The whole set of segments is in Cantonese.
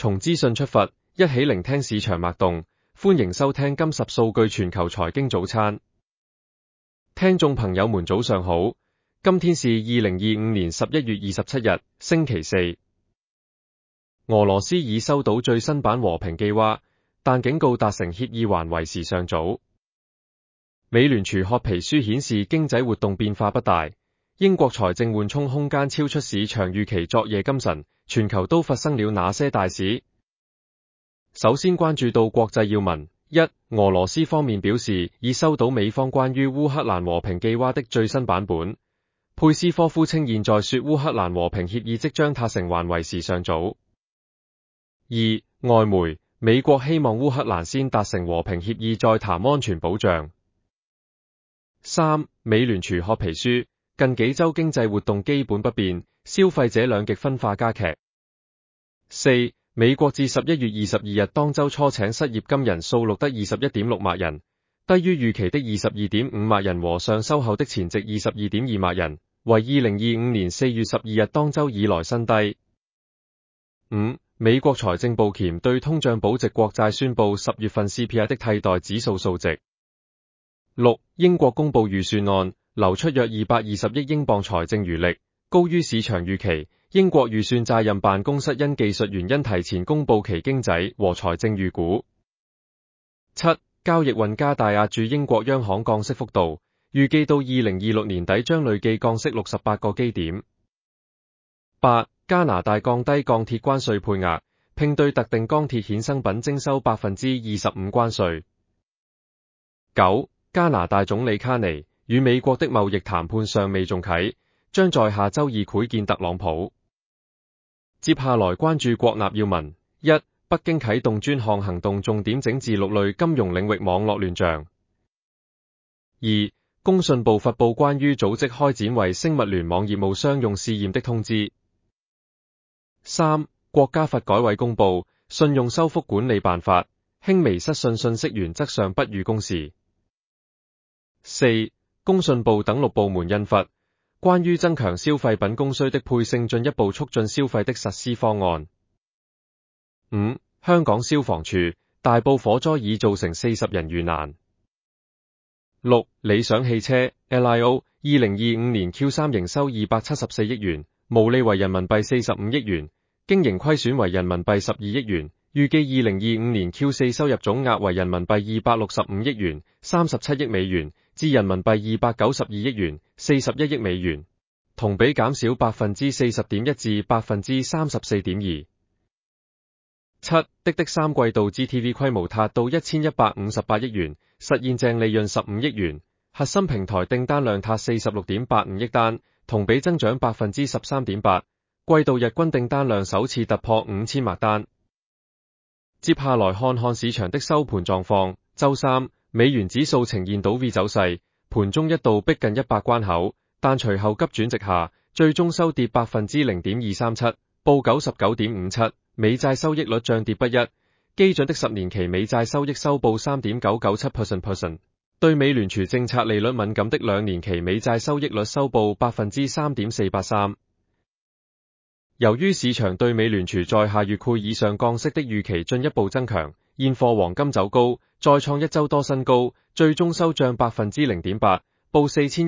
從資訊出發，一起聆聽市場脈動。歡迎收聽今十數據全球財經早餐。聽眾朋友們早上好，今天是2025年11月27日，星期四。俄羅斯已收到最新版和平計劃，但警告達成協議還為時尚早。美聯儲褐皮書顯示經濟活動變化不大，英國財政緩衝空間超出市場預期。昨夜今晨，全球都發生了哪些大事？首先關注到國際要聞：一、俄羅斯方面表示已收到美方關於烏克蘭和平計劃的最新版本。佩斯科夫稱現在說烏克蘭和平協議即將達成還為時尚早。二、外媒：美國希望烏克蘭先達成和平協議再談安全保障。三、美聯儲褐皮書：近幾週經濟活動基本不變，消費者兩極分化加劇。四、美國至11月22日當週初請失業金人數錄得21.6萬人，低於預期的22.5萬人和上修後的前值22.2萬人，為2025年4月12日當週以來新低。五、美國財政部鉗對通脹保值國債宣布10月份 CPI 的替代指數數值。六、英國公布預算案，流出約220億英鎊財政餘力，高於市場預期。英國預算責任辦公室因技術原因提前公布其經濟和財政預估。七、交易運加大壓住英國央行降息幅度，預計到2026年底將累計降息68個基點。八、加拿大降低鋼鐵關稅配額，並對特定鋼鐵衍生品徵收25%關稅。九、加拿大總理卡尼與美國的貿易談判尚未重啟，將在下周二會見特朗普。接下來關注國內要聞：一、北京啟動專項行動，重點整治6類金融領域網絡亂象。二、工信部發布關於組織開展為生物聯網業務商用試驗的通知。三、國家發改委公布信用修復管理辦法，輕微失信信息原則上不予公示。四、工信部等6部門印發關於增強消費品供需的配性，進一步促進消費的實施方案。五、香港消防處大埔火災已造成40人遇難。六、理想汽車 LIO 2025年 Q3 營收274億元，毛利為人民幣45億元，經營虧損為人民幣12億元，預計2025年 Q4 收入總額為人民幣265億元，37億美元，至人民幣292億元，41億美元，同比減少40.1%至34.2%。七、滴滴三季度 GTV 規模達到1158億元，實現淨利潤15億元，核心平台訂單量達46.85億單，同比增長13.8%，季度日均訂單量首次突破5000萬單。接下來看看市場的收盤狀況。周三，美元指數呈現倒 V 走勢，盤中一度逼近100關口，但隨後急轉直下，最終收跌0.237%，報99.57。美債收益率漲跌不一，基準的10年期美債收益收報 3.997%， 對美聯儲政策利率敏感的2年期美債收益率收報 3.483%。由於市場對美聯儲在下月會議上降息的預期進一步增強，現貨黃金走高，再創一周多新高，最終收漲 0.8%， 報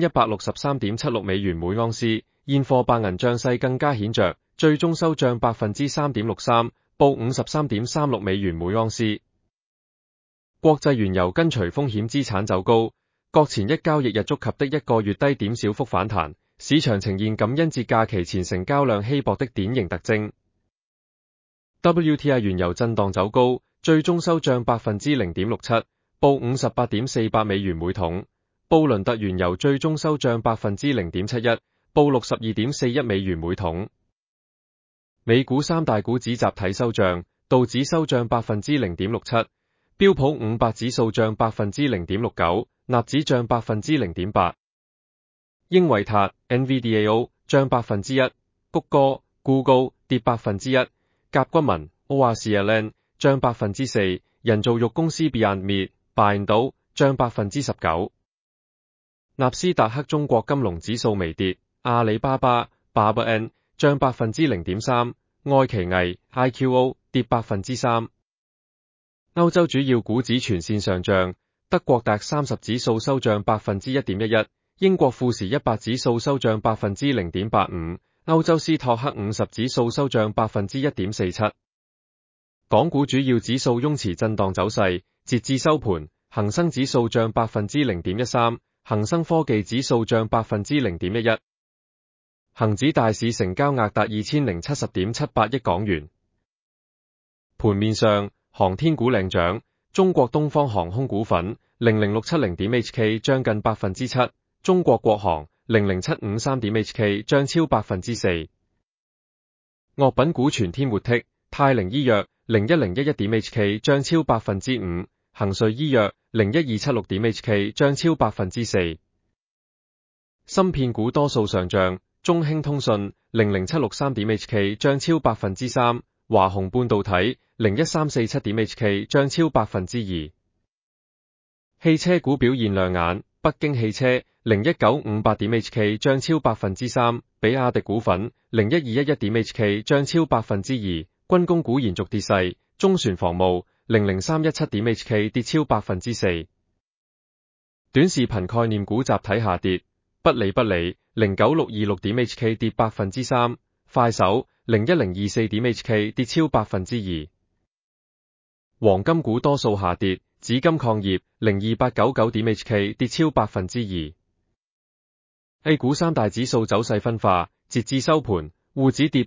4163.76 美元每盎司。現貨白銀漲勢更加顯著，最終收漲 3.63%， 報 53.36 美元每盎司。國際原油跟隨風險資產走高，各前一交易日觸及的1個月低點小幅反彈，市場呈現感恩節假期前成交量稀薄的典型特徵。WTI 原油震盪走高，最終收漲 0.67%， 報 58.48 美元每桶。布倫特原油最終收漲 0.71%， 報 62.41 美元每桶。美股三大股指集體收漲，道指收漲 0.67%， 標普500指數漲 0.69%， 納指漲 0.8%。英偉達 NVDAO 漲 1%， 谷歌 Google 跌 1%， 甲骨文 ORCLN 漲 4%， 人造肉公司 Beyond Meat 漲 19%。納斯達克中國金龍指數微跌，阿里巴巴 BABN 漲 0.3%， 愛奇藝 IQO 跌3%。歐洲主要股指全線上漲，德國DAX 30指數收漲 1.11%， 英國富時100指數收漲 0.85%， 歐洲斯托克50指數收漲 1.47%。港股主要指數雍持震盪走勢，截至收盤，恒生指數漲 0.13%， 恒生科技指數漲 0.11%。恒指大市成交額達 2,070.78 億港元。盤面上，航天股領漲，中國東方航空股份 00670.HK 漲近 7%， 中國國航 00753.HK 漲超 4%。惡品股全天活剔，泰凌醫藥 01011.HK 漲超 5%， 恒瑞醫藥 01276.HK 漲超 4%。芯片股多數上漲，中興通訊 00763.HK 漲超 3%， 華虹半導體 01347.HK 漲超 2%。汽車股表現亮眼，北京汽車 01958.HK 漲超 3%， 比亞迪股份 01211.HK 漲超 2%。軍工股延續跌勢，中船防務 00317.HK 跌超 4%。短視頻概念股集體下跌，不理 09626.HK 跌 3%， 快手 01024.HK 跌超 2%。黃金股多數下跌，紫金礦業 02899.HK 跌超 2%。A 股三大指數走勢分化，截至收盤，滬指跌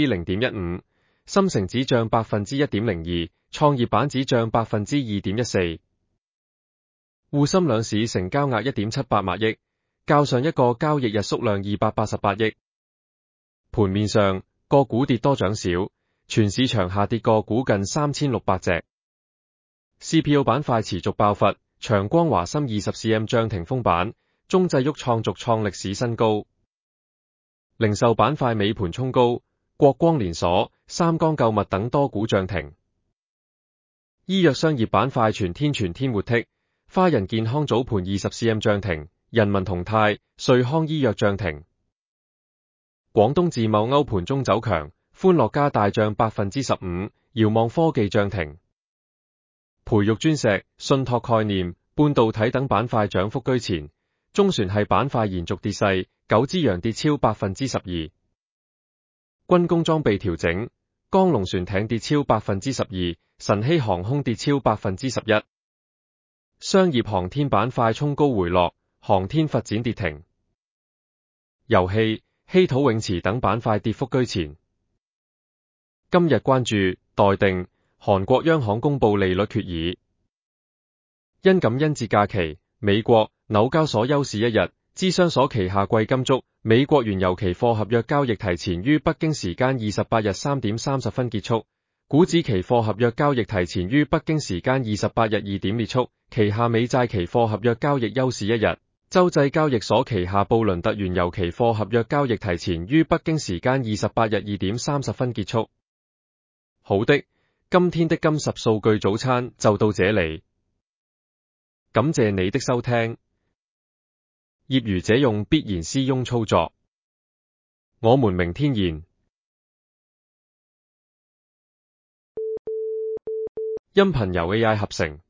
0.15%， 深成指漲 1.02%， 創業板指漲 2.14%。滬深兩市成交額 1.78 萬億，較上一個交易日縮量288億。盤面上，個股跌多漲少，全市場下跌個股近3600隻。CPO 板塊持續爆發，長光華深 20cm 漲停封板，中製旭創續創歷史新高。零售板塊尾盤衝高，國光連鎖、三江購物等多股漲停。醫藥商業板塊全天活剔，花仁健康早盤 20cm 漲停，人民同泰、瑞康醫藥漲停。廣東自貿歐盤中走強，歡樂家大漲 15%， 遙望科技漲停。培育專石、信託概念、半導體等板塊漲幅居前，中船系板塊延續跌勢，九之洋跌超 12%。軍工裝備調整，江龍船艇跌超 12%， 晨曦航空跌超 11%。商業航天板塊衝高回落，航天發展跌停。遊戲、稀土永磁等板塊跌幅居前。今日關注待定，韓國央行公布利率決議。因感恩節假期，美國紐交所休市一日，芝商所旗下貴金屬美國原油期貨合約交易提前於北京時間28日3點30分結束，股指期貨合約交易提前於北京時間28日2點結束，旗下美債期貨合約交易休市一日。洲際交易所旗下布倫特原油期貨合約交易提前於北京時間28日2點30分結束。好的，今天的金十數據早餐就到這裡，感謝你的收聽。業餘者用必然私庸操作，我們明天見。音頻由 AI 合成。